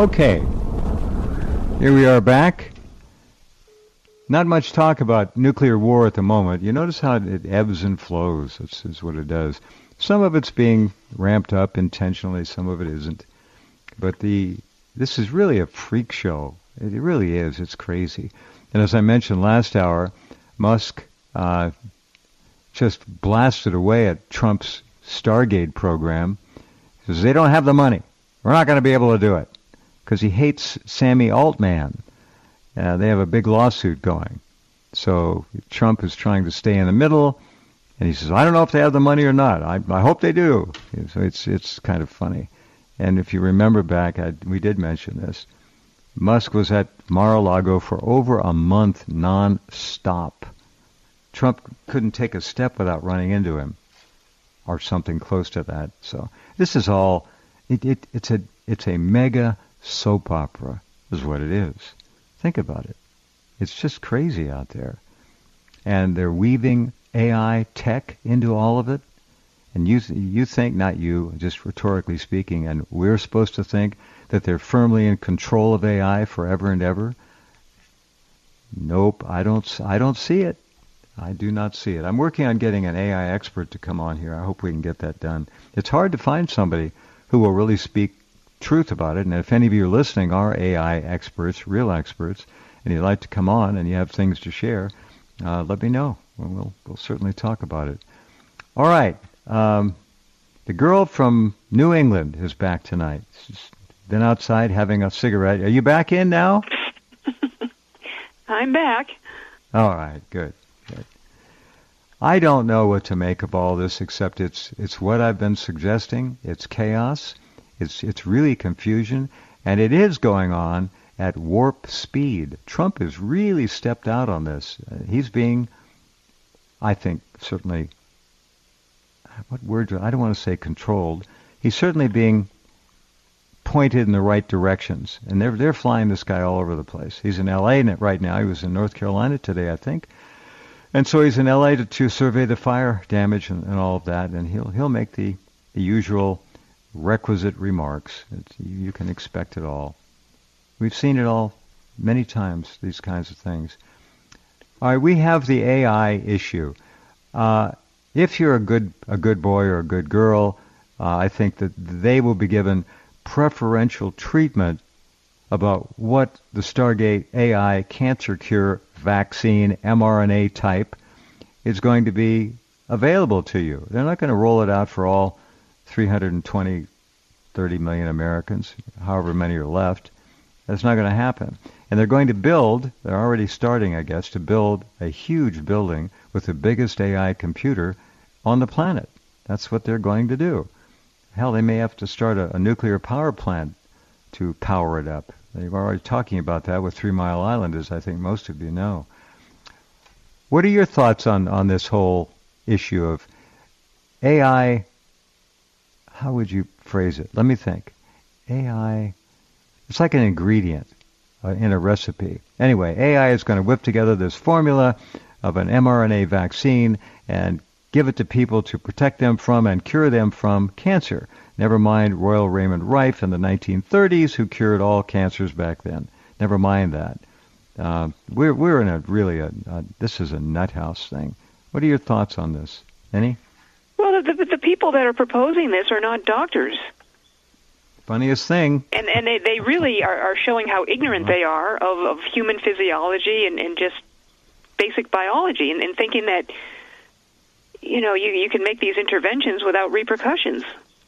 Okay, here we are back. Not much talk about nuclear war at the moment. You notice how it ebbs and flows. That's what it does. Some of it's being ramped up intentionally, some of it isn't. But this is really a freak show. It really is. It's crazy. And as I mentioned last hour, Musk just blasted away at Trump's Stargate program. He says, they don't have the money. We're not going to be able to do it. Because he hates Sammy Altman. They have a big lawsuit going. So Trump is trying to stay in the middle, and he says, I don't know if they have the money or not. I hope they do. So it's kind of funny. And if you remember back, we did mention this. Musk was at Mar-a-Lago for over a month non-stop. Trump couldn't take a step without running into him, or something close to that. So this is all, it's a mega soap opera is what it is. Think about it. It's just crazy out there. And they're weaving AI tech into all of it. And you think, not you, just rhetorically speaking, and we're supposed to think that they're firmly in control of AI forever and ever? Nope, I don't see it. I do not see it. I'm working on getting an AI expert to come on here. I hope we can get that done. It's hard to find somebody who will really speak truth about it. And if any of you are listening are AI experts, real experts, and you'd like to come on and you have things to share, let me know. We'll certainly talk about it. All right. The girl from New England is back tonight. She's been outside having a cigarette. Are you back in now? I'm back. All right. Good. I don't know what to make of all this, except it's what I've been suggesting. It's chaos. It's really confusion, and it is going on at warp speed. Trump has really stepped out on this. He's being, I think, certainly, what word? I don't want to say controlled. He's certainly being pointed in the right directions, and they're flying this guy all over the place. He's in L.A. right now. He was in North Carolina today, I think. And so he's in L.A. to survey the fire damage and all of that, and he'll make the usual requisite remarks. You can expect it all. We've seen it all many times, these kinds of things. All right, we have the AI issue. If you're a good boy or a good girl, I think that they will be given preferential treatment about what the Stargate AI cancer cure vaccine mRNA type is going to be available to you. They're not going to roll it out for all 320, 30 million Americans, however many are left. That's not going to happen. And they're going to they're already starting, I guess, to build a huge building with the biggest AI computer on the planet. That's what they're going to do. Hell, they may have to start a nuclear power plant to power it up. They're already talking about that with 3 Mile Island, as I think most of you know. What are your thoughts on this whole issue of AI? How would you phrase it? Let me think. AI, it's like an ingredient in a recipe. Anyway, AI is going to whip together this formula of an mRNA vaccine and give it to people to protect them from and cure them from cancer. Never mind Royal Raymond Rife in the 1930s, who cured all cancers back then. Never mind that. We're in this is a nuthouse thing. What are your thoughts on this? Any? Well, the people that are proposing this are not doctors. Funniest thing. And they really are showing how ignorant they are of human physiology and just basic biology, and thinking that, you can make these interventions without repercussions.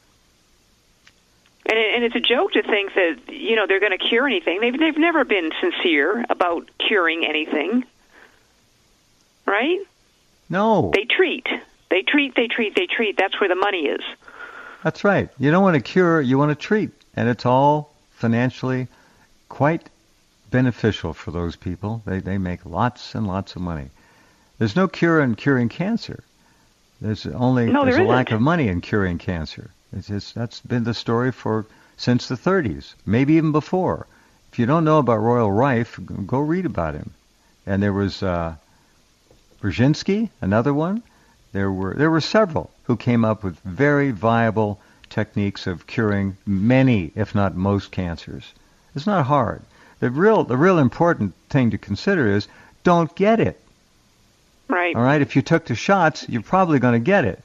And it's a joke to think that, they're going to cure anything. They've never been sincere about curing anything. Right? No. They treat. That's where the money is. That's right. You don't want to cure, you want to treat. And it's all financially quite beneficial for those people. They make lots and lots of money. There's no cure in curing cancer. There's a lack of money in curing cancer. That's been the story since the 30s, maybe even before. If you don't know about Royal Rife, go read about him. And there was Brzezinski, another one. There were several who came up with very viable techniques of curing many, if not most, cancers. It's not hard. The real important thing to consider is don't get it. Right. All right? If you took the shots, you're probably going to get it.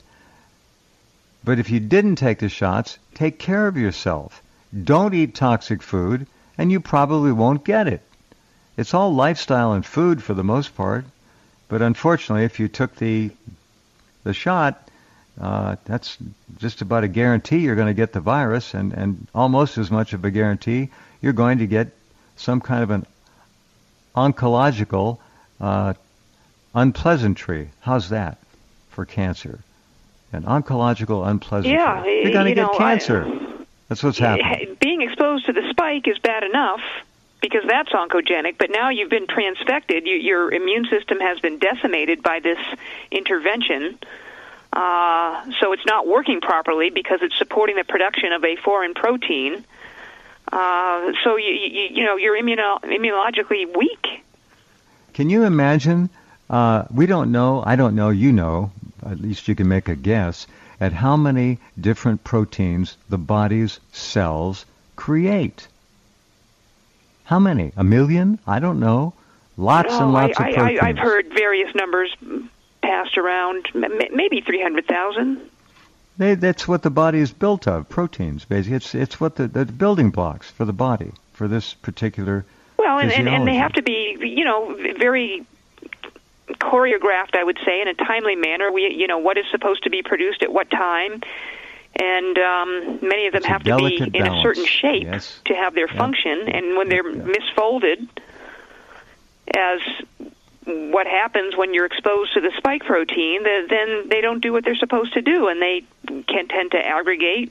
But if you didn't take the shots, take care of yourself. Don't eat toxic food, and you probably won't get it. It's all lifestyle and food for the most part. But unfortunately, if you took the shot, that's just about a guarantee you're going to get the virus, and almost as much of a guarantee you're going to get some kind of an oncological unpleasantry. How's that for cancer? An oncological unpleasantry. Yeah, you're going to get cancer. That's what's happening. Being exposed to the spike is bad enough because that's oncogenic, but now you've been transfected. Your immune system has been decimated by this intervention. So it's not working properly because it's supporting the production of a foreign protein. So you're immunologically weak. Can you imagine? We don't know. I don't know. You know. At least you can make a guess at how many different proteins the body's cells create. How many? 1 million? I don't know. Lots and lots of proteins. I've heard various numbers passed around, maybe 300,000. That's what the body is built of, proteins, basically. It's what the building blocks for the body, for this particular physiology. And they have to be, very choreographed, I would say, in a timely manner. What is supposed to be produced at what time, and many of them have to be in a certain shape to have their function. And when they're misfolded, as what happens when you're exposed to the spike protein, then they don't do what they're supposed to do, and they can tend to aggregate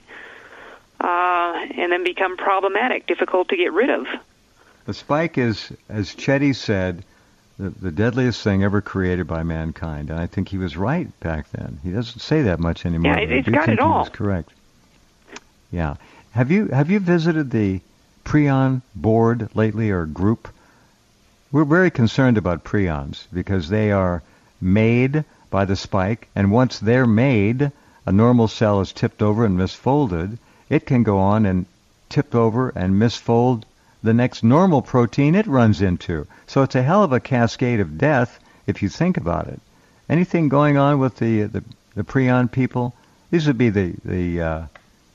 and then become problematic, difficult to get rid of. The spike is, as Chetty said, the deadliest thing ever created by mankind. And I think he was right back then. He doesn't say that much anymore. Yeah, it's got it all. He was correct. Yeah. Have you visited the Prion board lately, or group? We're very concerned about prions because they are made by the spike, and once they're made, a normal cell is tipped over and misfolded. It can go on and tip over and misfold the next normal protein it runs into. So it's a hell of a cascade of death if you think about it. Anything going on with the prion people? These would be the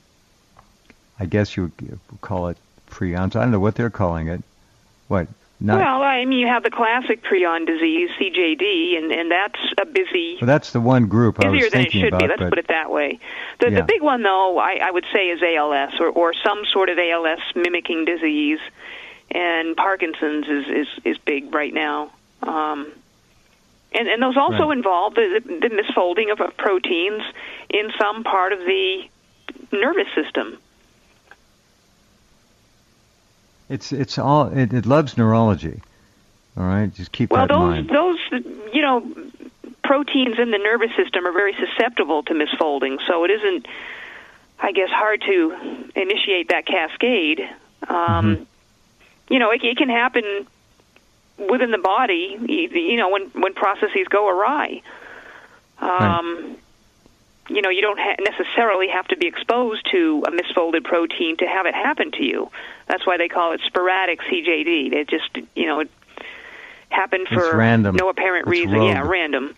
I guess you would call it prions. I don't know what they're calling it. What? Well, I mean, you have the classic prion disease, CJD, and that's a busy... Well, that's the one group I was than it thinking should about. Be. Let's put it that way. The big one, though, I would say is ALS, or some sort of ALS mimicking disease, and Parkinson's is big right now. And those also involve the misfolding of proteins in some part of the nervous system. It loves neurology. All right, just keep that in mind. Those proteins in the nervous system are very susceptible to misfolding, so it isn't, I guess, hard to initiate that cascade. It can happen within the body, when processes go awry. You don't necessarily have to be exposed to a misfolded protein to have it happen to you. That's why they call it sporadic CJD. It just, it happened for no apparent reason. Rogue. Yeah, random.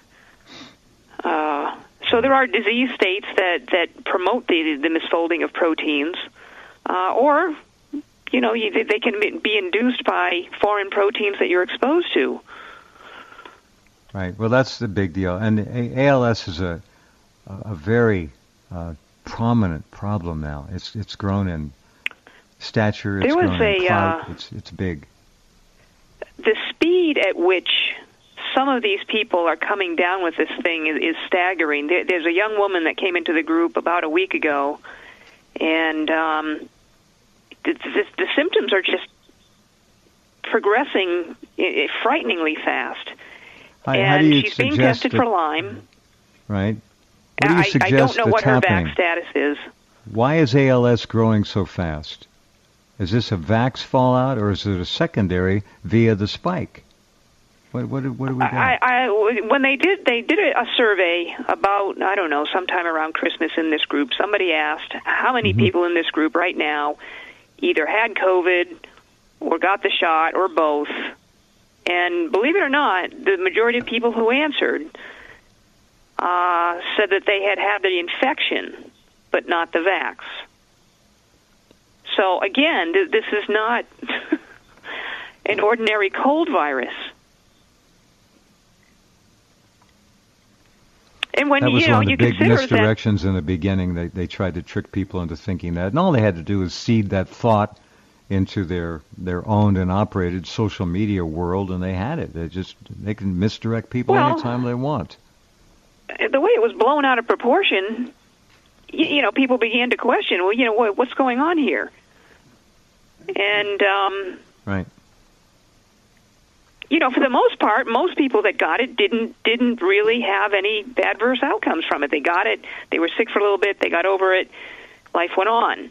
So there are disease states that promote the misfolding of proteins, or, they can be induced by foreign proteins that you're exposed to. Right. Well, that's the big deal. And ALS is a very prominent problem now. It's grown in stature. It's grown in clout. It's big. The speed at which some of these people are coming down with this thing is staggering. There's a young woman that came into the group about a week ago, and the symptoms are just progressing frighteningly fast. And she's being tested for Lyme. Right. What do you suggest I don't know what her happening? VAX status is. Why is ALS growing so fast? Is this a VAX fallout, or is it a secondary via the spike? What do we got? When they did a survey about, I don't know, sometime around Christmas in this group, somebody asked how many people in this group right now either had COVID or got the shot or both. And believe it or not, the majority of people who answered said that they had the infection, but not the vax. So again, this is not an ordinary cold virus. And when that was one of the big misdirections that, in the beginning. They tried to trick people into thinking that, and all they had to do was seed that thought into their owned and operated social media world, and they had it. They can misdirect people anytime they want. The way it was blown out of proportion, people began to question, well, what's going on here? And right. For the most part, most people that got it didn't really have any adverse outcomes from it. They got it, they were sick for a little bit, they got over it, life went on.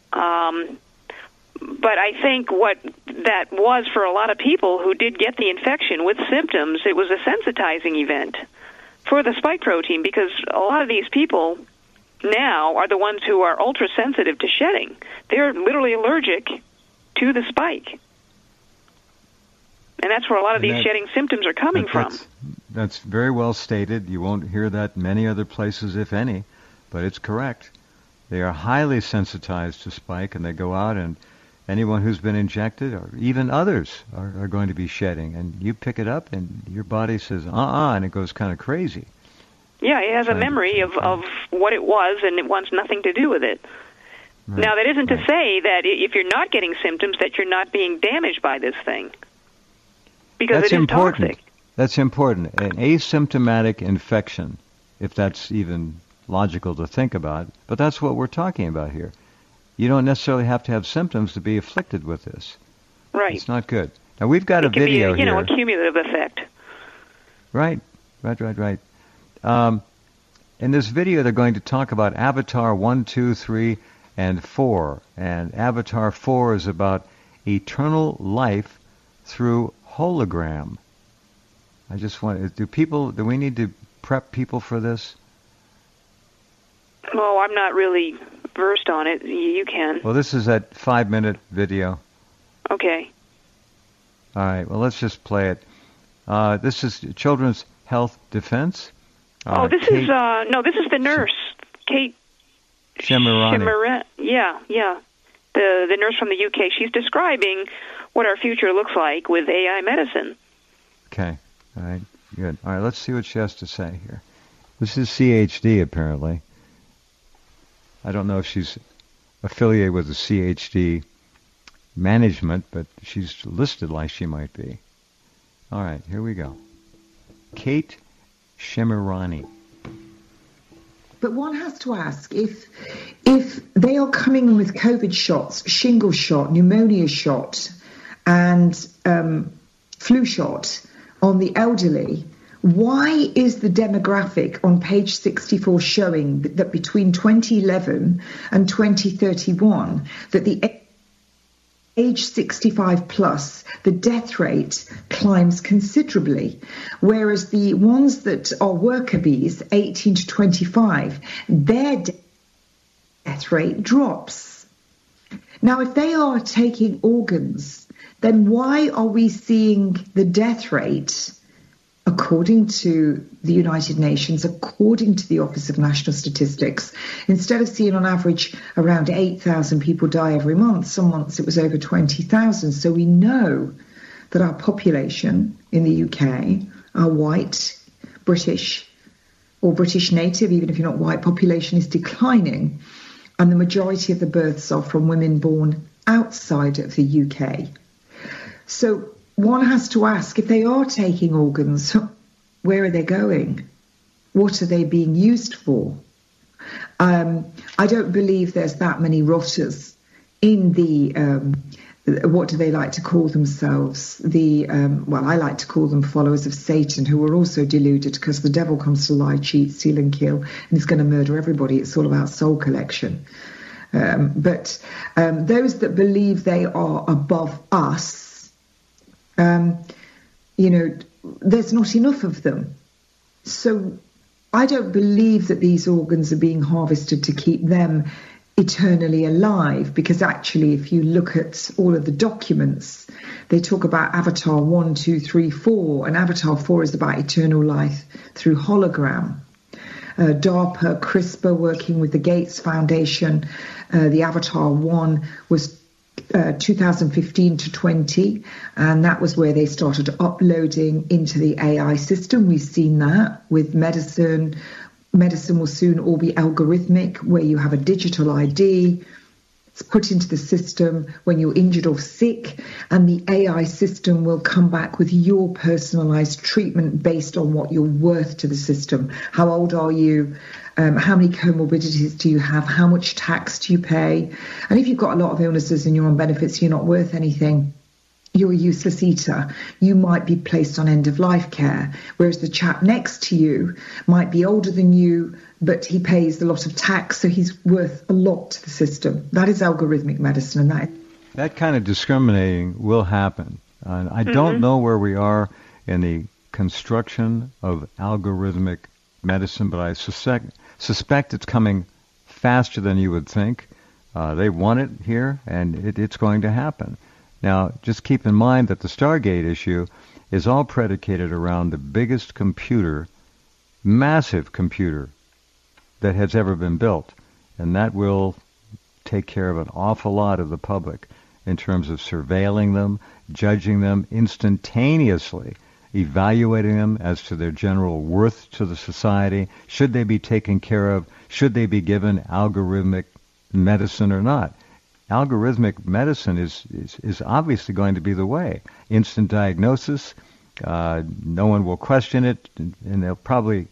But I think what that was for a lot of people who did get the infection with symptoms, it was a sensitizing event for the spike protein, because a lot of these people now are the ones who are ultra sensitive to shedding. They're literally allergic to the spike. And that's where a lot of these shedding symptoms are coming from. That's very well stated. You won't hear that many other places, if any, but it's correct. They are highly sensitized to spike, and they go out, and anyone who's been injected, or even others, are going to be shedding. And you pick it up, and your body says, and it goes kind of crazy. Yeah, it has a memory of what it was, and it wants nothing to do with it. Right. Now, that isn't to say that if you're not getting symptoms, that you're not being damaged by this thing. Because that's it is important. Toxic. That's important. An asymptomatic infection, if that's even logical to think about, but that's what we're talking about here. You don't necessarily have to have symptoms to be afflicted with this. Right. It's not good. Now, we've got a video here. A cumulative effect. Right. In this video, they're going to talk about Avatar 1, 2, 3, and 4. And Avatar 4 is about eternal life through hologram. I just want, do we need to prep people for this? Well, I'm not really versed on it. You can. Well, this is that 5-minute video. Okay. All right. Well, let's just play it. This is Children's Health Defense. This is the nurse, Kate Shemirani. Yeah. The nurse from the UK. She's describing what our future looks like with AI medicine. Okay. All right. Good. All right. Let's see what she has to say here. This is CHD, apparently. I don't know if she's affiliated with the CHD management, but she's listed like she might be. All right. Here we go. Kate Shemirani. But one has to ask, if they are coming in with COVID shots, shingle shot, pneumonia shot, and flu shot on the elderly, why is the demographic on page 64 showing that between 2011 and 2031, that the age 65 plus, the death rate climbs considerably, whereas the ones that are worker bees, 18 to 25, their death rate drops. Now, if they are taking organs, then why are we seeing the death rate, according to the United Nations, according to the Office of National Statistics, instead of seeing on average around 8,000 people die every month, some months it was over 20,000. So we know that our population in the UK, our white, British, or British native, even if you're not white, population is declining. And the majority of the births are from women born outside of the UK. So one has to ask, if they are taking organs, where are they going? What are they being used for? I don't believe there's that many rotters in the, what do they like to call themselves? I like to call them followers of Satan, who are also deluded, because the devil comes to lie, cheat, steal and kill, and he's going to murder everybody. It's all about soul collection. But those that believe they are above us, there's not enough of them. So I don't believe that these organs are being harvested to keep them eternally alive, because actually if you look at all of the documents, they talk about Avatar 1, 2, 3, 4, and Avatar 4 is about eternal life through hologram. DARPA, CRISPR, working with the Gates Foundation, the Avatar 1 was 2015 to 20, and that was where they started uploading into the AI system. We've seen that with medicine. Medicine will soon all be algorithmic, where you have a digital ID. It's put into the system when you're injured or sick, and the AI system will come back with your personalized treatment based on what you're worth to the system. How old are you? How many comorbidities do you have? How much tax do you pay? And if you've got a lot of illnesses and you're on benefits, you're not worth anything, you're a useless eater, you might be placed on end-of-life care, whereas the chap next to you might be older than you, but he pays a lot of tax, so he's worth a lot to the system. That is algorithmic medicine. And that kind of discriminating will happen. I don't know where we are in the construction of algorithmic medicine, but I suspect it's coming faster than you would think. They want it here, and it's going to happen. Now, just keep in mind that the Stargate issue is all predicated around the biggest computer, massive computer, that has ever been built. And that will take care of an awful lot of the public in terms of surveilling them, judging them instantaneously, evaluating them as to their general worth to the society. Should they be taken care of? Should they be given algorithmic medicine or not? Algorithmic medicine is obviously going to be the way. Instant diagnosis, no one will question it, and they'll probably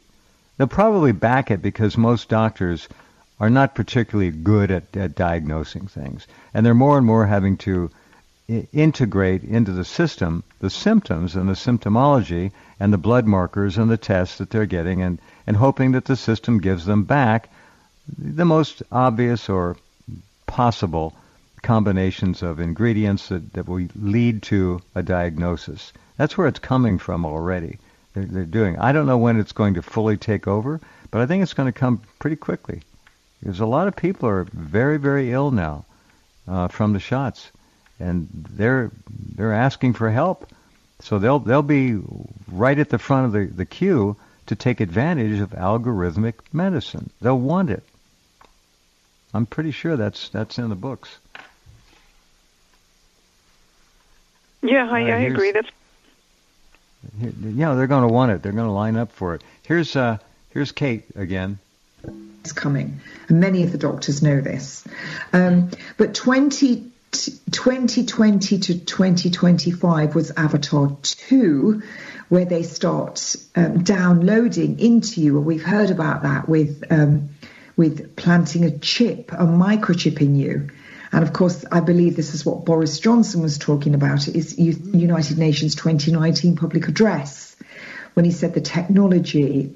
back it, because most doctors are not particularly good at diagnosing things, and they're more and more having to integrate into the system the symptoms and the symptomology and the blood markers and the tests that they're getting, and hoping that the system gives them back the most obvious or possible combinations of ingredients that will lead to a diagnosis. That's where it's coming from already. They're doing. I don't know when it's going to fully take over, but I think it's going to come pretty quickly. Because a lot of people are very, very ill now from the shots, and they're asking for help. So they'll be right at the front of the queue to take advantage of algorithmic medicine. They'll want it. I'm pretty sure that's in the books. Yeah, I agree. They're going to want it. They're going to line up for it. Here's Kate again. It's coming, and many of the doctors know this. But 2020 to 2025 was Avatar 2, where they start downloading into you. And we've heard about that with planting a chip, a microchip in you. And of course, I believe this is what Boris Johnson was talking about, is United Nations 2019 public address, when he said the technology,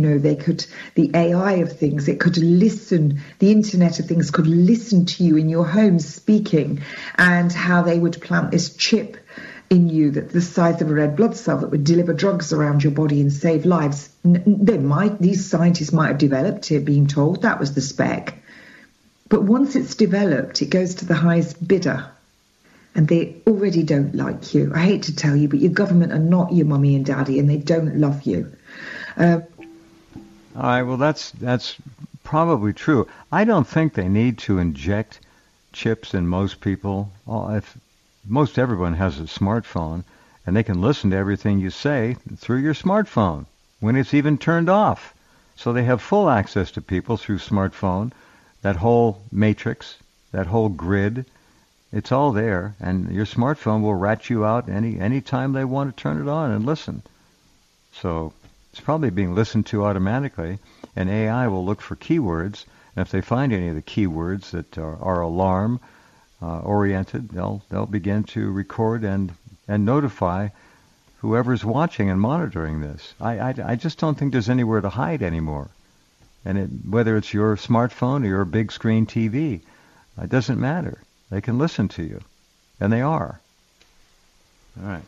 the AI of things, it could listen, the Internet of Things could listen to you in your home speaking, and how they would plant this chip in you that the size of a red blood cell that would deliver drugs around your body and save lives. These scientists might have developed it, being told that was the spec. But once it's developed, it goes to the highest bidder. And they already don't like you. I hate to tell you, but your government are not your mummy and daddy, and they don't love you. All right, well, that's probably true. I don't think they need to inject chips in most people. If most everyone has a smartphone, and they can listen to everything you say through your smartphone when it's even turned off. So they have full access to people through smartphone. That whole matrix, that whole grid, it's all there, and your smartphone will rat you out any time they want to turn it on and listen. So it's probably being listened to automatically, and AI will look for keywords, and if they find any of the keywords that are alarm oriented, they'll begin to record and notify whoever's watching and monitoring this. I just don't think there's anywhere to hide anymore. And whether it's your smartphone or your big screen TV, it doesn't matter. They can listen to you, and they are. All right.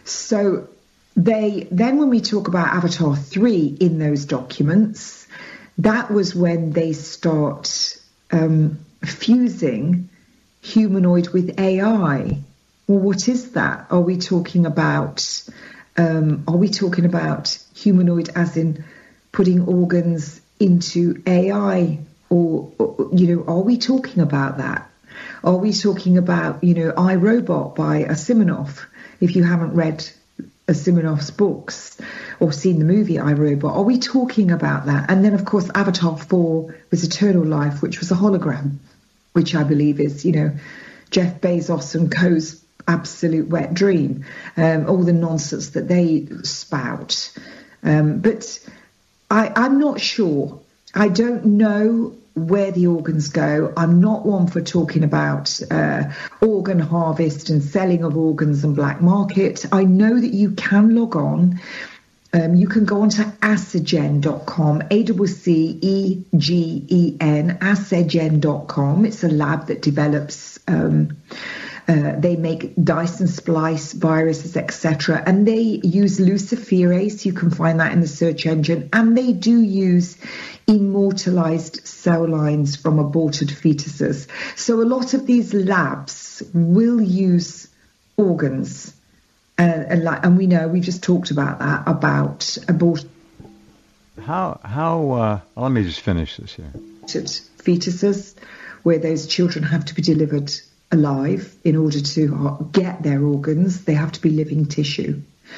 So then when we talk about Avatar 3 in those documents, that was when they start fusing humanoid with AI. Well, what is that? Are we talking about humanoid as in putting organs into AI, or are we talking about that? Are we talking about iRobot by Asimov? If you haven't read Asimov's books or seen the movie iRobot, are we talking about that? And then, of course, Avatar 4 was Eternal Life, which was a hologram, which I believe is, Jeff Bezos and co.'s absolute wet dream, all the nonsense that they spout. But I'm not sure. I don't know where the organs go. I'm not one for talking about organ harvest and selling of organs and black market. I know that you can log on. You can go on to acegen.com, ACCEGEN, acegen.com. It's a lab that develops, they make Dyson splice viruses, etc. And they use luciferase. You can find that in the search engine. And they do use immortalized cell lines from aborted fetuses. So a lot of these labs will use organs. And we know, we just talked about that, about aborted let me just finish this here. Fetuses, where those children have to be delivered alive in order to get their organs. They have to be living tissue.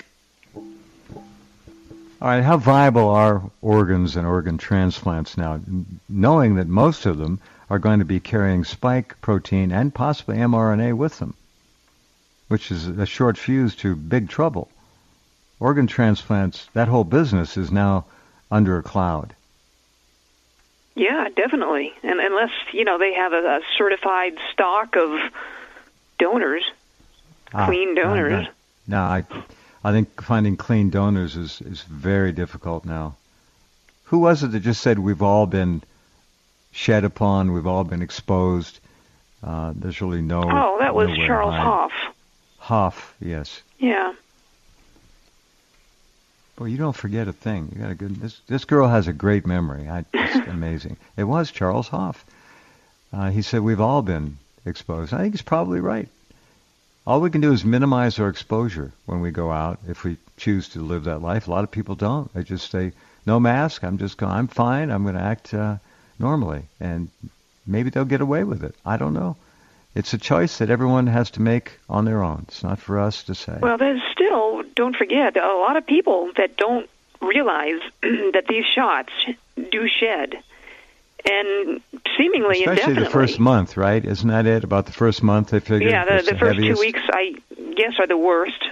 All right, how viable are organs and organ transplants now, knowing that most of them are going to be carrying spike protein and possibly mRNA with them, which is a short fuse to big trouble? Organ transplants, that whole business is now under a cloud. Yeah, definitely. And unless, they have a certified stock of donors, clean donors. No, I think finding clean donors is very difficult now. Who was it that just said we've all been shed upon, we've all been exposed? There's really no... Oh, that was Charles Hoff. Hoff, yes. Yeah. Well, you don't forget a thing. You got a good. This girl has a great memory. It's amazing. It was Charles Hoff. He said we've all been exposed. I think he's probably right. All we can do is minimize our exposure when we go out, if we choose to live that life. A lot of people don't. They just say, no mask. I'm fine. I'm going to act normally, and maybe they'll get away with it. I don't know. It's a choice that everyone has to make on their own. It's not for us to say. Well, there's still, don't forget, a lot of people that don't realize that these shots do shed. And seemingly especially indefinitely. The first month, right? Isn't that it? About the first month, they figure? Yeah, the first 2 weeks, I guess, are the worst.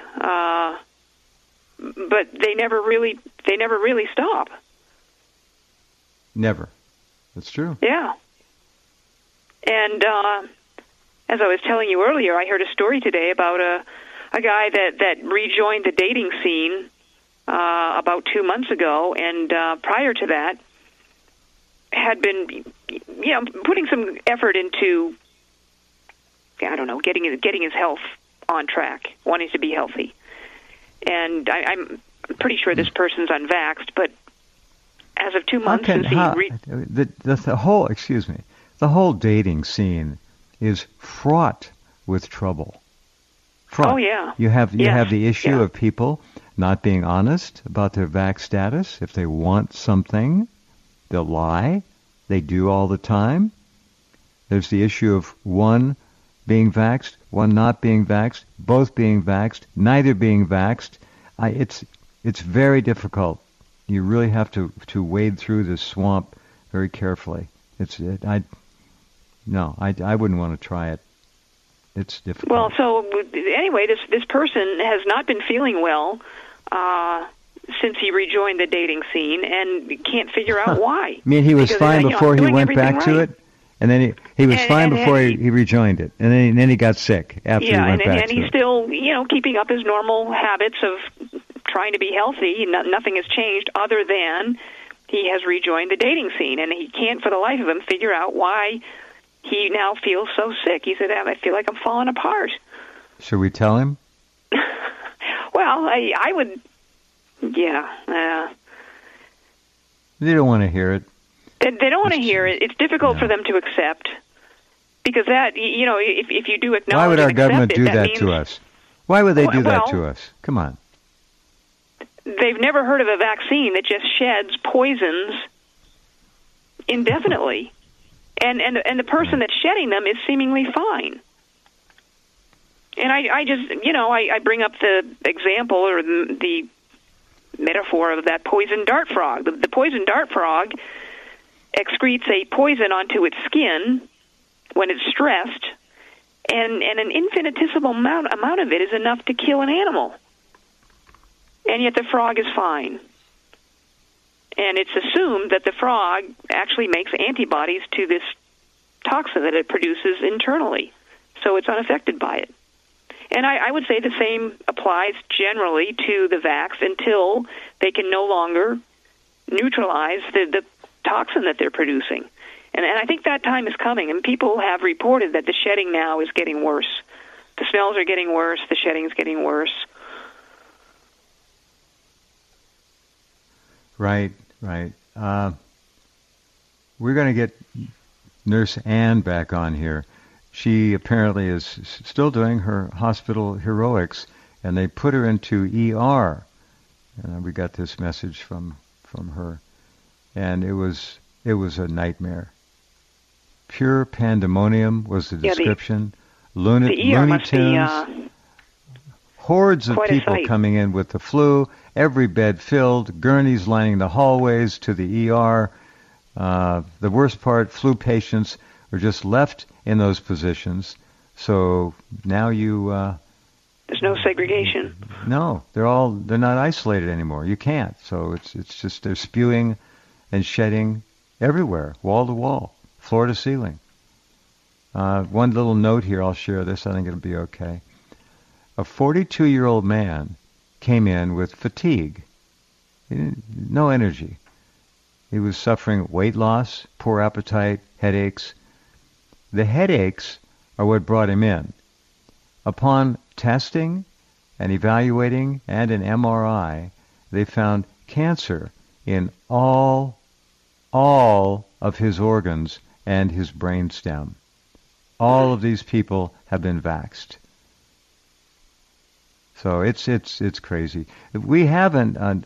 But they never really stop. Never. That's true. Yeah. And as I was telling you earlier, I heard a story today about a guy that rejoined the dating scene about 2 months ago, and prior to that had been, putting some effort into, getting his health on track, wanting to be healthy. And I'm pretty sure this person's unvaxxed, but as of 2 months since the whole dating scene is fraught with trouble. Fraught. Oh yeah. You have the issue of people not being honest about their vax status. If they want something, they'll lie. They do all the time. There's the issue of one being vaxxed, one not being vaxxed, both being vaxxed, neither being vaxxed. It's very difficult. You really have to wade through this swamp very carefully. I wouldn't want to try it. It's difficult. Well, so anyway, this person has not been feeling well since he rejoined the dating scene, and can't figure out why. I mean, he was fine before he went back to it, and then he was fine before he rejoined it, and then he got sick after he went back to it. Yeah, and he's still, keeping up his normal habits of trying to be healthy. Nothing has changed other than he has rejoined the dating scene, and he can't for the life of him figure out why he now feels so sick. He said, I feel like I'm falling apart. Should we tell him? Well, I would, yeah. They don't want to hear it. They don't want to hear it. It's difficult for them to accept because that, if you do acknowledge, why would our government do that means, to us? Why would they do that to us? Come on. They've never heard of a vaccine that just sheds poisons indefinitely, and the person that's shedding them is seemingly fine. And I just, I bring up the example or the metaphor of that poison dart frog. The poison dart frog excretes a poison onto its skin when it's stressed, and an infinitesimal amount of it is enough to kill an animal. And yet the frog is fine. And it's assumed that the frog actually makes antibodies to this toxin that it produces internally, so it's unaffected by it. And I would say the same applies generally to the vax until they can no longer neutralize the toxin that they're producing. And I think that time is coming, and people have reported that the shedding now is getting worse. The smells are getting worse, the shedding is getting worse. Right. We're going to get Nurse Ann back on here. She apparently is still doing her hospital heroics, and they put her into ER. And we got this message from her, and it was a nightmare. Pure pandemonium was the description. The ER Looney Tunes. Hordes of people coming in with the flu, every bed filled, gurneys lining the hallways to the ER. The worst part, flu patients are just left in those positions. So now there's no segregation. No, they're not isolated anymore. You can't. So it's just they're spewing and shedding everywhere, wall to wall, floor to ceiling. One little note here, I'll share this. I think it'll be okay. A 42-year-old man came in with fatigue, no energy. He was suffering weight loss, poor appetite, headaches. The headaches are what brought him in. Upon testing and evaluating and an MRI, they found cancer in all of his organs and his brainstem. All of these people have been vaxxed. So it's crazy. We have an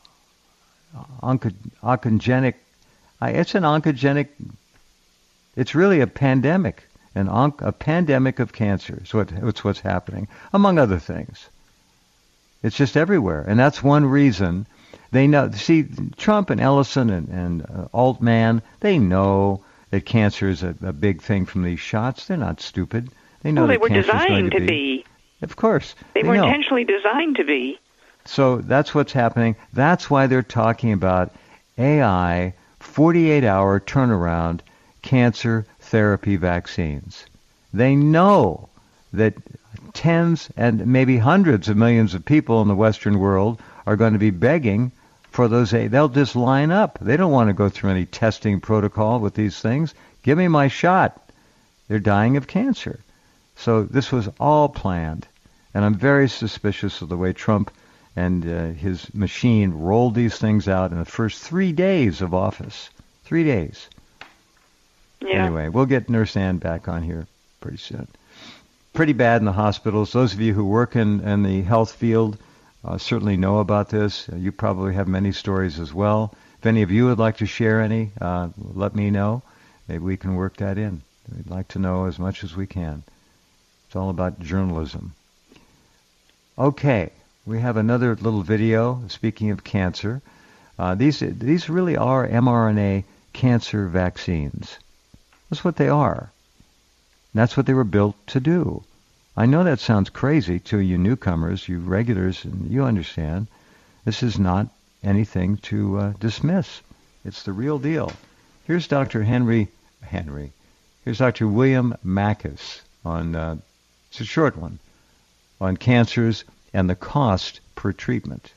oncogenic. It's an oncogenic. It's really a pandemic, a pandemic of cancer. So it's what's happening, among other things. It's just everywhere, and that's one reason they know. See, Trump and Ellison and Altman, they know that cancer is a big thing from these shots. They're not stupid. They know they that were cancer's designed going to be. Of course. They were intentionally designed to be. So that's what's happening. That's why they're talking about AI 48-hour turnaround cancer therapy vaccines. They know that tens and maybe hundreds of millions of people in the Western world are going to be begging for those. They'll just line up. They don't want to go through any testing protocol with these things. Give me my shot. They're dying of cancer. So this was all planned. And I'm very suspicious of the way Trump and his machine rolled these things out in the first 3 days of office. 3 days. Yeah. Anyway, we'll get Nurse Ann back on here pretty soon. Pretty bad in the hospitals. Those of you who work in the health field certainly know about this. You probably have many stories as well. If any of you would like to share any, let me know. Maybe we can work that in. We'd like to know as much as we can. It's all about journalism. Okay, we have another little video, speaking of cancer. These really are mRNA cancer vaccines. That's what they are. That's what they were built to do. I know that sounds crazy to you newcomers, you regulars, and you understand. This is not anything to dismiss. It's the real deal. Here's Dr. Here's Dr. William Makis on, it's a short one, on cancers and the cost per treatment.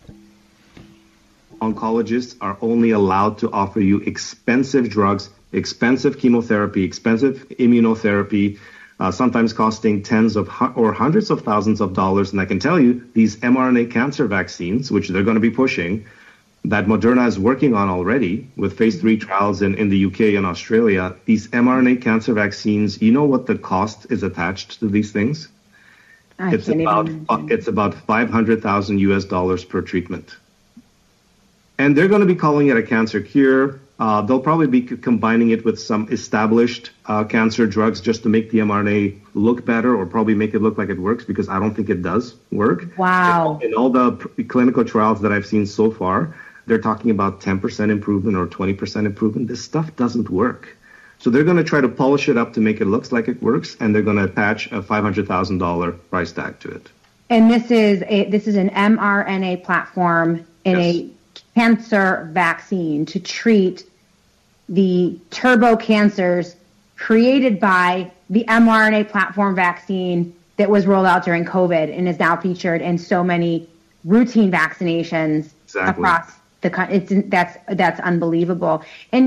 Oncologists are only allowed to offer you expensive drugs, expensive chemotherapy, expensive immunotherapy, sometimes costing tens of or hundreds of thousands of dollars. And I can tell you, these mRNA cancer vaccines, which they're going to be pushing, that Moderna is working on already with phase 3 trials in the UK and Australia, these mRNA cancer vaccines, you know what the cost is attached to these things? It's about 500,000 US dollars per treatment. And they're going to be calling it a cancer cure. They'll probably be combining it with some established cancer drugs just to make the mRNA look better, or probably make it look like it works, because I don't think it does work. Wow. In all the clinical trials that I've seen so far, they're talking about 10% improvement or 20% improvement. This stuff doesn't work. So they're going to try to polish it up to make it look like it works, and they're going to attach a $500,000 price tag to it. And this is an mRNA platform in a cancer vaccine to treat the turbo cancers created by the mRNA platform vaccine that was rolled out during COVID and is now featured in so many routine vaccinations across the country. That's unbelievable. And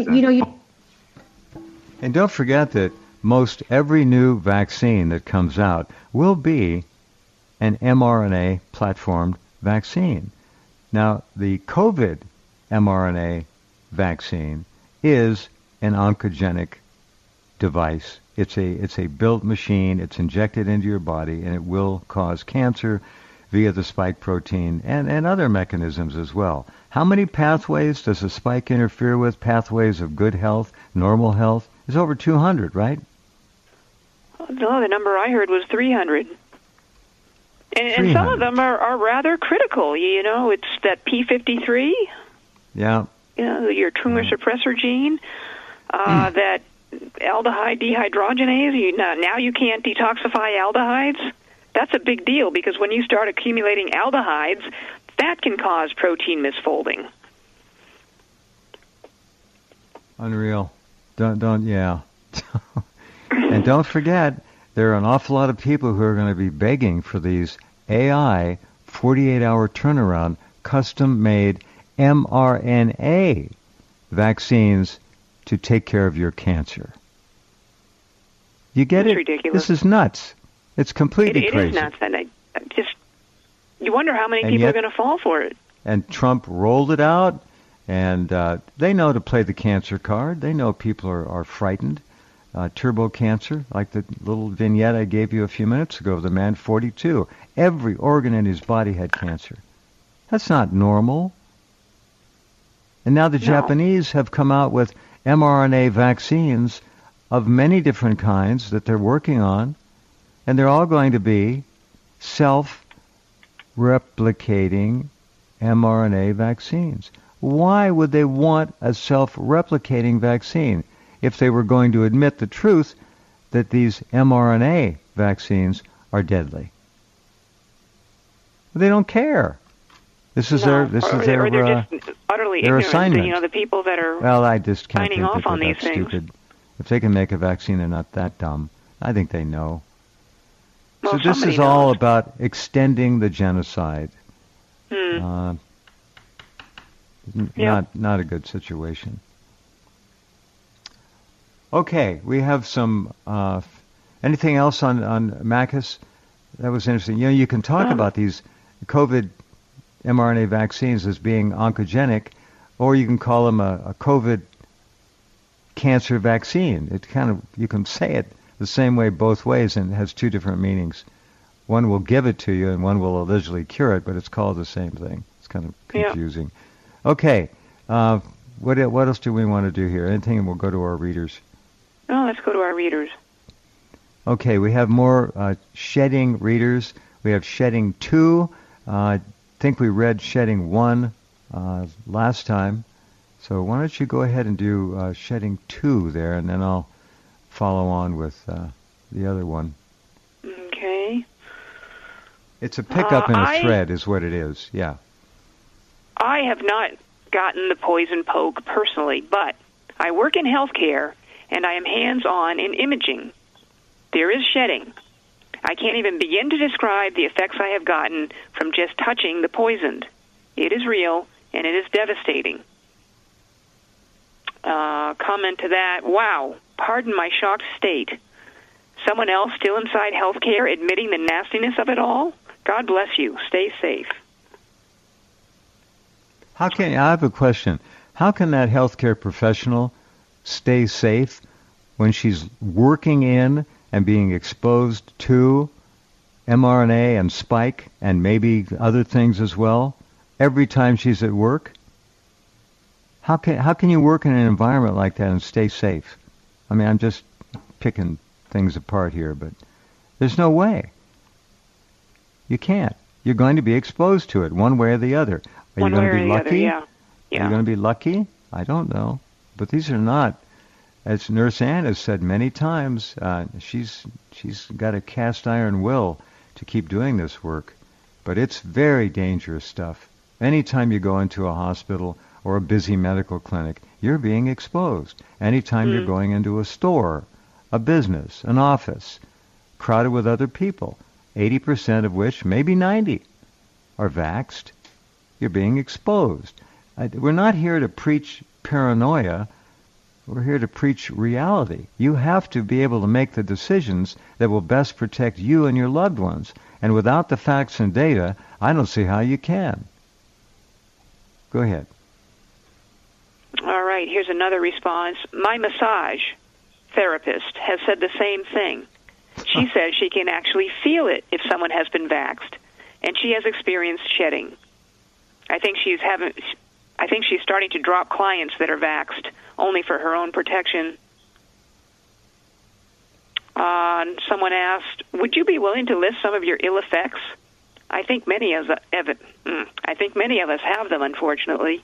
and don't forget that most every new vaccine that comes out will be an mRNA platformed vaccine. Now, the COVID mRNA vaccine is an oncogenic device. It's a built machine. It's injected into your body, and it will cause cancer via the spike protein and other mechanisms as well. How many pathways does the spike interfere with? Pathways of good health, normal health? Is over 200, right? No, the number I heard was 300. And some of them are rather critical. You know, it's that P53. Yeah. You know, your tumor suppressor gene. That aldehyde dehydrogenase. Now you can't detoxify aldehydes. That's a big deal, because when you start accumulating aldehydes, that can cause protein misfolding. Unreal. Yeah. And don't forget, there are an awful lot of people who are going to be begging for these AI 48-hour turnaround, custom-made mRNA vaccines to take care of your cancer. You get That's it? Ridiculous. This is nuts. It's completely crazy. It is nuts, and you wonder how many people are going to fall for it. And Trump rolled it out, and they know to play the cancer card. They know people are frightened. Turbo cancer, like the little vignette I gave you a few minutes ago, the man 42. Every organ in his body had cancer. That's not normal. And now the Japanese have come out with mRNA vaccines of many different kinds that they're working on, and they're all going to be self-replicating mRNA vaccines. Why would they want a self-replicating vaccine if they were going to admit the truth that these mRNA vaccines are deadly? They don't care. This is their they're just utterly their ignorant. assignment. You know, the people that are I just can't signing think off that on they're these that things. stupid. If they can make a vaccine, they're not that dumb. I think they know. Well, So this is all about extending the genocide. Not a good situation. Okay, we have some. Anything else on Makis? That was interesting. You know, you can talk about these COVID mRNA vaccines as being oncogenic, or you can call them a COVID cancer vaccine. It kind of, you can say it the same way both ways, and it has two different meanings. One will give it to you, and one will allegedly cure it, but it's called the same thing. It's kind of confusing. Yeah. Okay, what else do we want to do here? Anything, and we'll go to our readers. Oh, let's go to our readers. Okay, we have more shedding readers. We have shedding 2. I think we read shedding 1 last time. So why don't you go ahead and do shedding 2 there, and then I'll follow on with the other one. Okay. It's a pickup in a thread is what it is, yeah. I have not gotten the poison poke personally, but I work in healthcare, and I am hands-on in imaging. There is shedding. I can't even begin to describe the effects I have gotten from just touching the poisoned. It is real, and it is devastating. Comment to that, wow, pardon my shocked state. Someone else still inside healthcare admitting the nastiness of it all? God bless you. Stay safe. I have a question. How can that healthcare professional stay safe when she's working in and being exposed to mRNA and spike and maybe other things as well every time she's at work? How can you work in an environment like that and stay safe? I mean, I'm just picking things apart here, but there's no way. You can't. You're going to be exposed to it one way or the other. Are you going to be lucky? Other, yeah. Are you going to be lucky? I don't know. But these are not, as Nurse Ann has said many times, she's got a cast iron will to keep doing this work. But it's very dangerous stuff. Anytime you go into a hospital or a busy medical clinic, you're being exposed. Anytime you're going into a store, a business, an office, crowded with other people, 80% of which, maybe 90, are vaxxed, you're being exposed. We're not here to preach paranoia. We're here to preach reality. You have to be able to make the decisions that will best protect you and your loved ones. And without the facts and data, I don't see how you can. Go ahead. All right, here's another response. My massage therapist has said the same thing. She says she can actually feel it if someone has been vaxxed, and she has experienced shedding. I think she's starting to drop clients that are vaxxed only for her own protection. Someone asked, would you be willing to list some of your ill effects? I think many of us have them, unfortunately.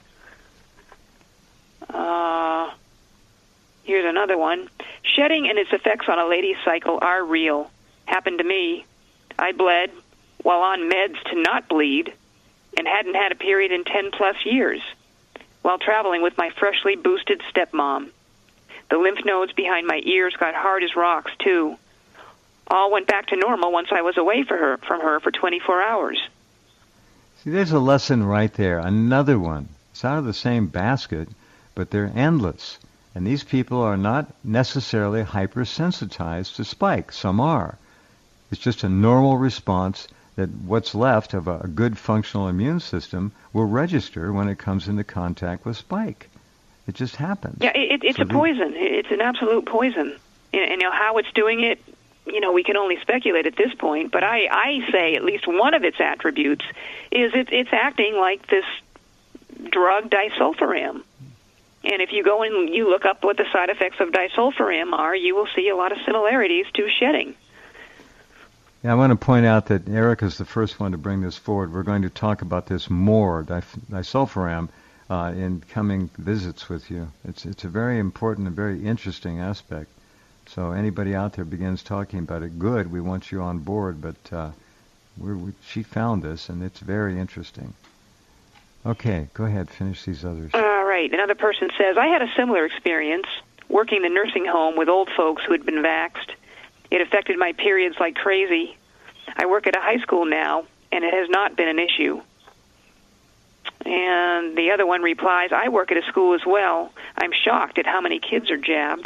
Here's another one. Shedding and its effects on a lady's cycle are real. Happened to me. I bled while on meds to not bleed and hadn't had a period in 10-plus years while traveling with my freshly boosted stepmom. The lymph nodes behind my ears got hard as rocks, too. All went back to normal once I was away from her for 24 hours. See, there's a lesson right there. Another one. It's out of the same basket, but they're endless. And these people are not necessarily hypersensitized to spike. Some are. It's just a normal response that what's left of a good functional immune system will register when it comes into contact with spike. It just happens. Yeah, it's a poison. It's an absolute poison. And how it's doing it, we can only speculate at this point. But I say at least one of its attributes is it's acting like this drug disulfiram. And if you go and you look up what the side effects of disulfiram are, you will see a lot of similarities to shedding. Yeah, I want to point out that Erica's the first one to bring this forward. We're going to talk about this more, disulfiram, in coming visits with you. It's a very important and very interesting aspect. So anybody out there begins talking about it, good, we want you on board. But she found this, and it's very interesting. Okay, go ahead, finish these others. All right, another person says, I had a similar experience working in the nursing home with old folks who had been vaxxed. It affected my periods like crazy. I work at a high school now, and it has not been an issue. And the other one replies, I work at a school as well. I'm shocked at how many kids are jabbed.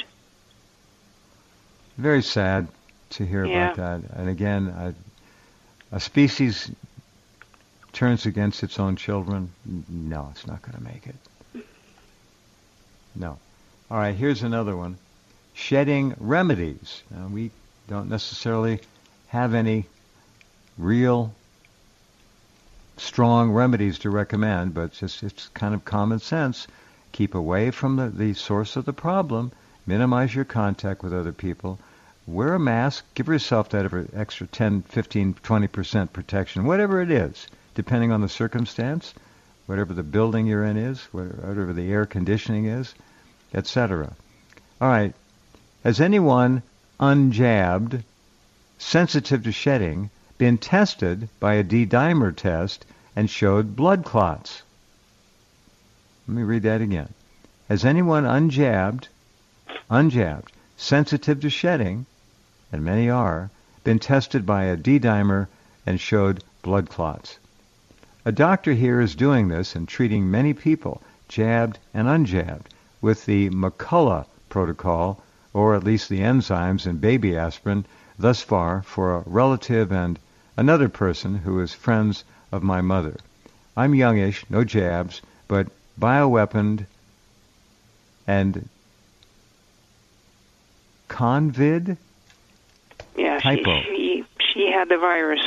Very sad to hear about that. And again, a species turns against its own children. No, it's not going to make it. No. All right, here's another one. Shedding remedies. Now, we don't necessarily have any real strong remedies to recommend, but it's kind of common sense. Keep away from the source of the problem. Minimize your contact with other people. Wear a mask. Give yourself that extra 10, 15, 20% protection, whatever it is, depending on the circumstance, whatever the building you're in is, whatever the air conditioning is, etc. All right. Has anyone unjabbed, sensitive to shedding, been tested by a D-dimer test and showed blood clots? Let me read that again. Has anyone unjabbed, sensitive to shedding, and many are, been tested by a D-dimer and showed blood clots? A doctor here is doing this and treating many people, jabbed and unjabbed, with the McCullough protocol, or at least the enzymes in baby aspirin, thus far for a relative and another person who is friends of my mother. I'm youngish, no jabs, but bioweaponed and Convid? Yeah, typo. She had the virus.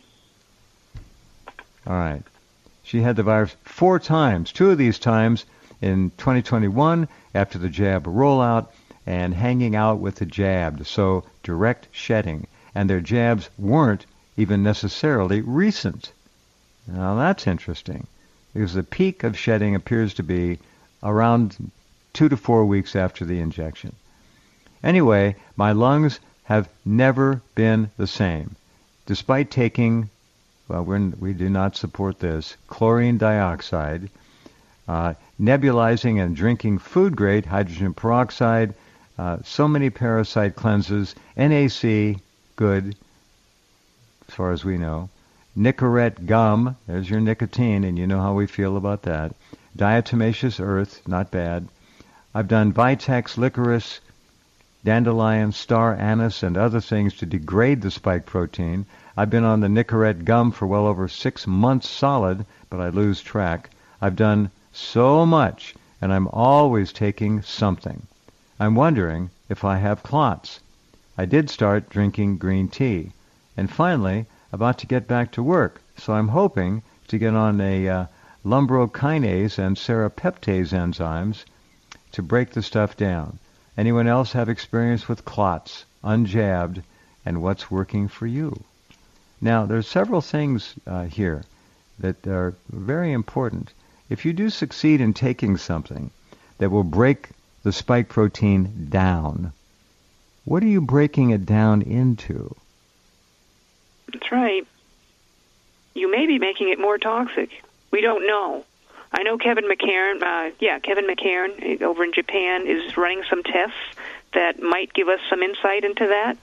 All right. She had the virus 4 times. 2 of these times in 2021 after the jab rollout and hanging out with the jabbed. So direct shedding. And their jabs weren't even necessarily recent. Now that's interesting, because the peak of shedding appears to be around 2 to 4 weeks after the injection. Anyway, my lungs have never been the same. Despite taking, well, we do not support this, chlorine dioxide, nebulizing and drinking food-grade hydrogen peroxide, so many parasite cleanses, NAC, good, as far as we know, Nicorette gum, there's your nicotine, and you know how we feel about that, diatomaceous earth, not bad. I've done Vitex, licorice, dandelion, star anise, and other things to degrade the spike protein. I've been on the Nicorette gum for well over 6 months solid, but I lose track. I've done so much, and I'm always taking something. I'm wondering if I have clots. I did start drinking green tea, and finally, about to get back to work, so I'm hoping to get on a lumbrokinase and serrapeptase enzymes to break the stuff down. Anyone else have experience with clots, unjabbed, and what's working for you? Now, there's several things here that are very important. If you do succeed in taking something that will break the spike protein down, what are you breaking it down into? That's right. You may be making it more toxic. We don't know. I know Kevin McCairn over in Japan is running some tests that might give us some insight into that.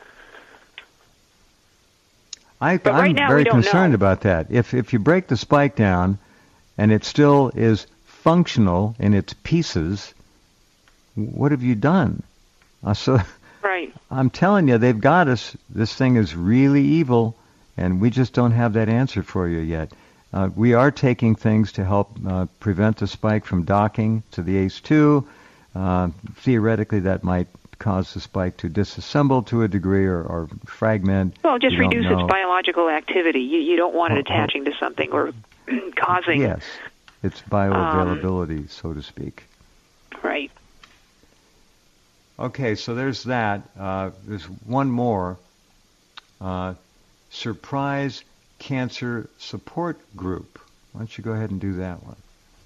I'm very concerned about that. If you break the spike down and it still is functional in its pieces, what have you done? Right. I'm telling you, they've got us. This thing is really evil, and we just don't have that answer for you yet. We are taking things to help prevent the spike from docking to the ACE2. Theoretically, that might cause the spike to disassemble to a degree or fragment. Well, just reduce its biological activity. You don't want it attaching to something or causing... Yes, its bioavailability, so to speak. Right. Okay, so there's that. There's one more. Surprise Cancer Support Group. Why don't you go ahead and do that one?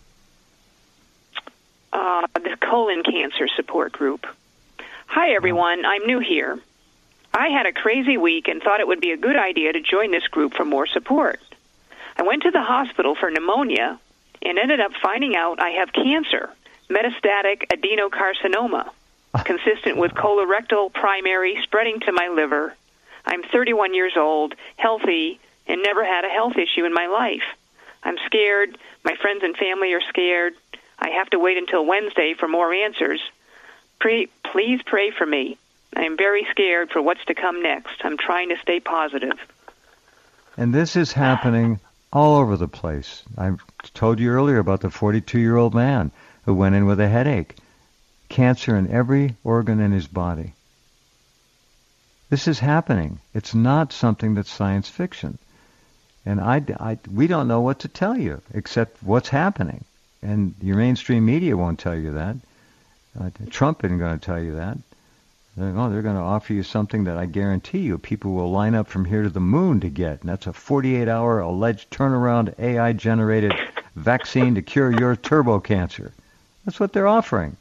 The Colon Cancer Support Group. Hi, everyone. I'm new here. I had a crazy week and thought it would be a good idea to join this group for more support. I went to the hospital for pneumonia and ended up finding out I have cancer, metastatic adenocarcinoma, consistent with colorectal primary spreading to my liver. I'm 31 years old, healthy, and never had a health issue in my life. I'm scared. My friends and family are scared. I have to wait until Wednesday for more answers. Please pray for me. I am very scared for what's to come next. I'm trying to stay positive. And this is happening all over the place. I told you earlier about the 42-year-old man who went in with a headache. Cancer in every organ in his body. This is happening. It's not something that's science fiction. And we don't know what to tell you except what's happening. And your mainstream media won't tell you that. Trump isn't going to tell you that. They're going to offer you something that I guarantee you people will line up from here to the moon to get. And that's a 48-hour alleged turnaround AI-generated vaccine to cure your turbo cancer. That's what they're offering.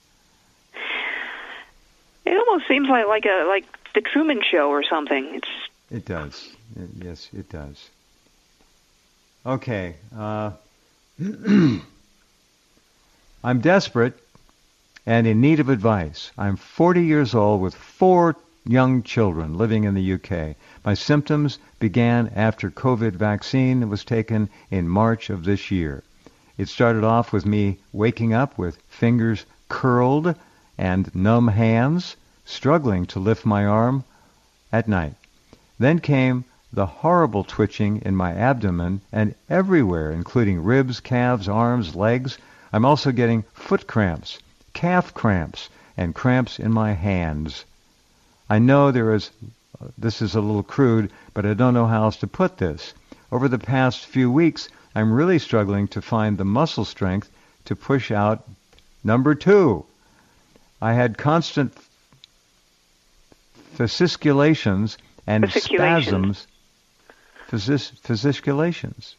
It almost seems like the Truman Show or something. It does. Yes, it does. Okay. I'm desperate and in need of advice. I'm 40 years old with 4 young children living in the UK. My symptoms began after COVID vaccine was taken in March of this year. It started off with me waking up with fingers curled and numb hands, struggling to lift my arm at night. Then came the horrible twitching in my abdomen and everywhere, including ribs, calves, arms, legs. I'm also getting foot cramps, calf cramps, and cramps in my hands. I know this is a little crude, but I don't know how else to put this. Over the past few weeks, I'm really struggling to find the muscle strength to push out number 2. I had constant fasciculations and spasms. Fasciculations.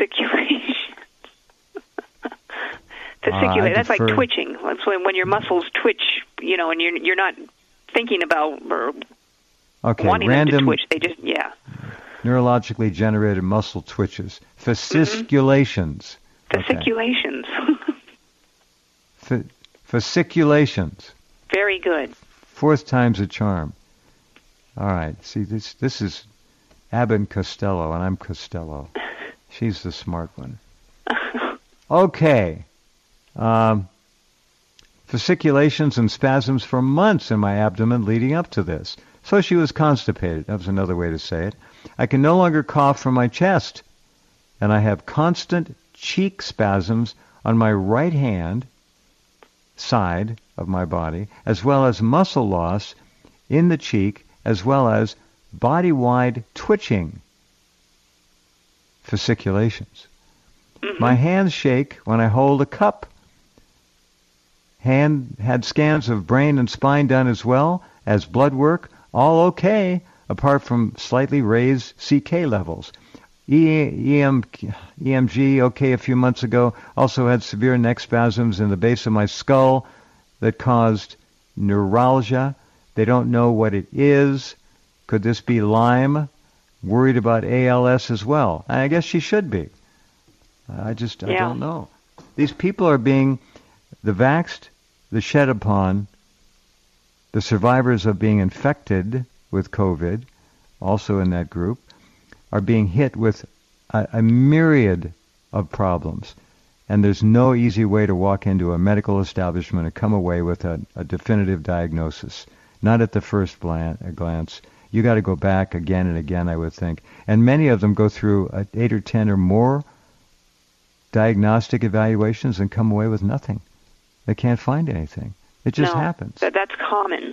That's like twitching. That's when your muscles twitch, and you're not thinking about or wanting them to twitch. They just, neurologically generated muscle twitches. Fasciculations. Fasciculations. Fasciculations. Very good. 4th time's a charm. All right. See, this is Abbott Costello, and I'm Costello. She's the smart one. Okay. Fasciculations and spasms for months in my abdomen leading up to this. So she was constipated. That was another way to say it. I can no longer cough from my chest, and I have constant cheek spasms on my right hand side of my body, as well as muscle loss in the cheek, as well as body-wide twitching. Fasciculations. My hands shake when I hold a cup. Had scans of brain and spine done as well as blood work, all okay, apart from slightly raised CK levels. EMG, okay, a few months ago, also had severe neck spasms in the base of my skull that caused neuralgia. They don't know what it is. Could this be Lyme? Worried about ALS as well. I guess she should be. I don't know. These people are being, the vaxxed, the shed upon, the survivors of being infected with COVID, also in that group, are being hit with a myriad of problems. And there's no easy way to walk into a medical establishment and come away with a definitive diagnosis. Not at the first glance. You got to go back again and again, I would think. And many of them go through 8 or 10 or more diagnostic evaluations and come away with nothing. They can't find anything. It just happens. That's common.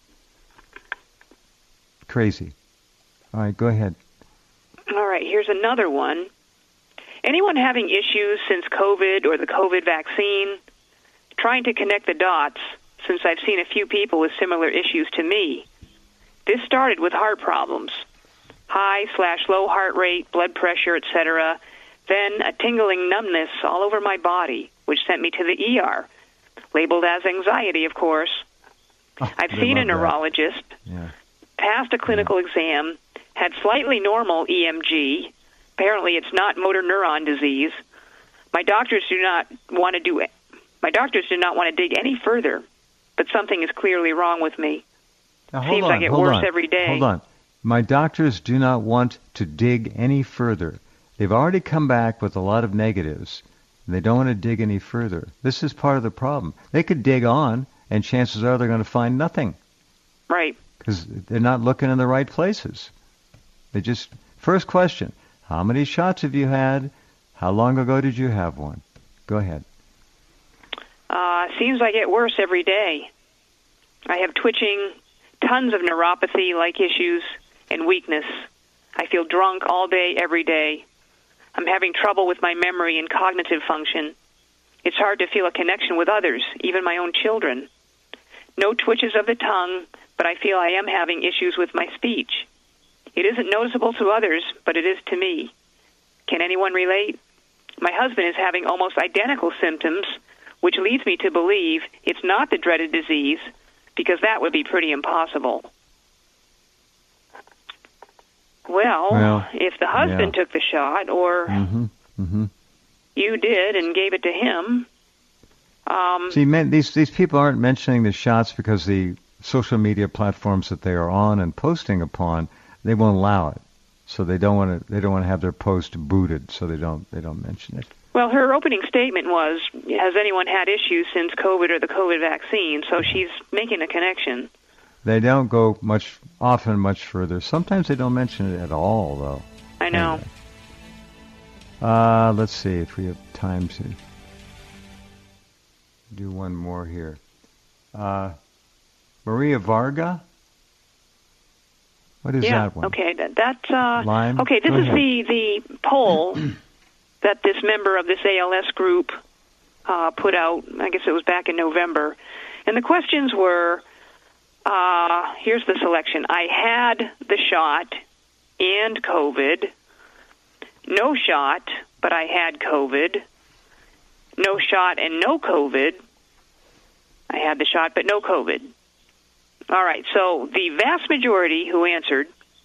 Crazy. All right, go ahead. All right, here's another one. Anyone having issues since COVID or the COVID vaccine, trying to connect the dots, since I've seen a few people with similar issues to me. This started with heart problems, high/low heart rate, blood pressure, etc., then a tingling numbness all over my body, which sent me to the ER, labeled as anxiety, of course. I've seen a neurologist, passed a clinical exam, had slightly normal EMG. Apparently it's not motor neuron disease. My doctors did not want to dig any further, but something is clearly wrong with me. Seems I get worse every day. Hold on. My doctors do not want to dig any further. They've already come back with a lot of negatives, and they don't want to dig any further. This is part of the problem. They could dig on, and chances are they're going to find nothing. Right. Because they're not looking in the right places. First question, how many shots have you had? How long ago did you have one? Go ahead. Seems I get worse every day. I have twitching, tons of neuropathy-like issues, and weakness. I feel drunk all day, every day. I'm having trouble with my memory and cognitive function. It's hard to feel a connection with others, even my own children. No twitches of the tongue, but I feel I am having issues with my speech. It isn't noticeable to others, but it is to me. Can anyone relate? My husband is having almost identical symptoms, which leads me to believe it's not the dreaded disease, because that would be pretty impossible. Well, if the husband took the shot, or you did and gave it to him... See, these people aren't mentioning the shots because the social media platforms that they are on and posting upon, they won't allow it. So they don't want to have their post booted, so they don't mention it. Well, her opening statement was, has anyone had issues since COVID or the COVID vaccine? So she's making a connection. They don't go often much further. Sometimes they don't mention it at all, though. I know. Anyway. Let's see if we have time to do one more here. Maria Varga? What is that one? Okay, that's Lyme? Okay, this is the poll that this member of this ALS group put out. I guess it was back in November. And the questions were, here's the selection. I had the shot and COVID. No shot, but I had COVID. No shot and no COVID. I had the shot, but no COVID. All right, so the vast majority who answered,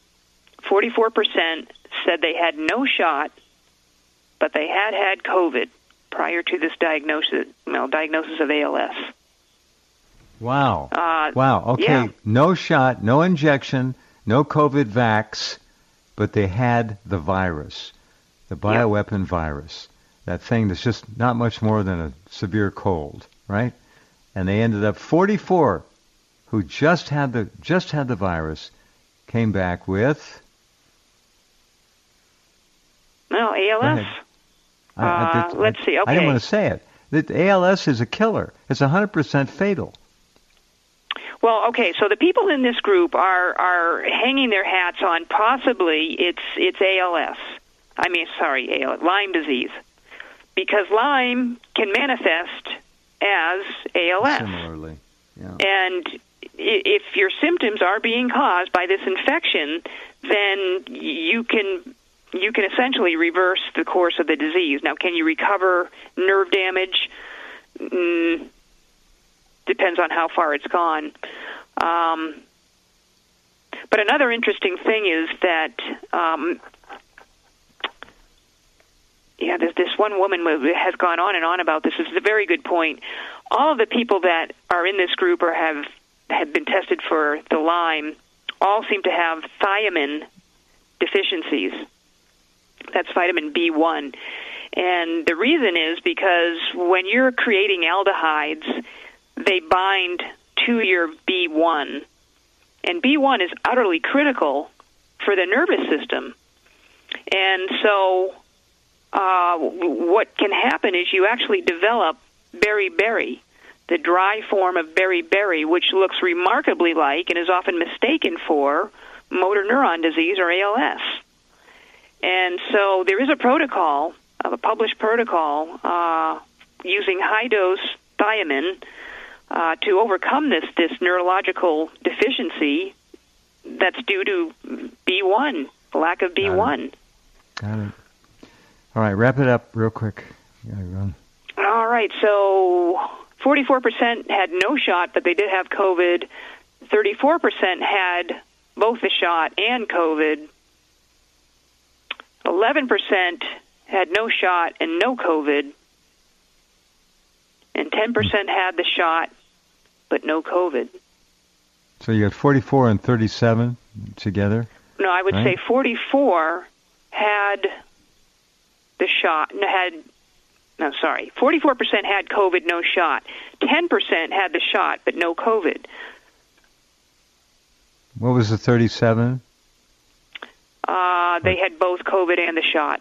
44%, said they had no shot, but they had COVID prior to this diagnosis of ALS. Wow. Wow. Okay. Yeah. No shot, no injection, no COVID vax, but they had the virus, the bioweapon virus, that thing that's just not much more than a severe cold, right? And they ended up 44 who just had the virus came back with ALS. Let's see. Okay. I didn't want to say it. The ALS is a killer. It's 100% fatal. Well, okay, so the people in this group are hanging their hats on possibly it's ALS. Lyme disease. Because Lyme can manifest as ALS. Similarly, yeah. And if your symptoms are being caused by this infection, then you can essentially reverse the course of the disease. Now, can you recover nerve damage? Depends on how far it's gone. But another interesting thing is that, there's this one woman who has gone on and on about this. This is a very good point. All of the people that are in this group or have been tested for the Lyme all seem to have thiamine deficiencies. That's vitamin B1. And the reason is because when you're creating aldehydes, they bind to your B1. And B1 is utterly critical for the nervous system. And so what can happen is you actually develop beriberi, the dry form of beriberi, which looks remarkably like and is often mistaken for motor neuron disease or ALS. And so there is a protocol, a published protocol, using high-dose thiamine to overcome this neurological deficiency that's due to B1, lack of B1. Got it. All right, wrap it up real quick. You gotta run. All right, so 44% had no shot, but they did have COVID. 34% had both the shot and COVID. 11% had no shot and no COVID. And 10% had the shot, but no COVID. So you got 44 and 37 together? No, I would say 44 had the shot. 44% had COVID, no shot. 10% had the shot, but no COVID. What was the 37? They had both COVID and the shot.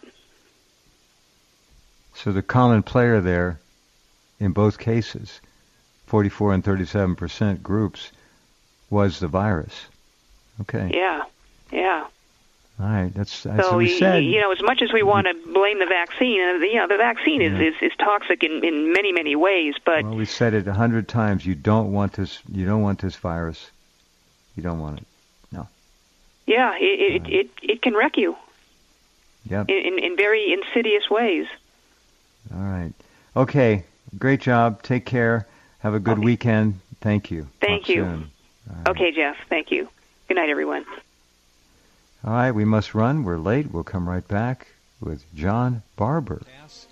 So the common player there, in both cases, 44 and 37% groups, was the virus. Okay. Yeah. All right, that's so what we said. As much as we want to blame the vaccine, the vaccine is toxic in many, many ways. But we said it 100 times. You don't want this. You don't want this virus. You don't want it. No. Yeah, it can wreck you. Yep. In very insidious ways. All right. Okay. Great job. Take care. Have a good weekend. Thank you. Thank you. Soon. Right. Okay, Jeff. Thank you. Good night, everyone. All right. We must run. We're late. We'll come right back with John Barber.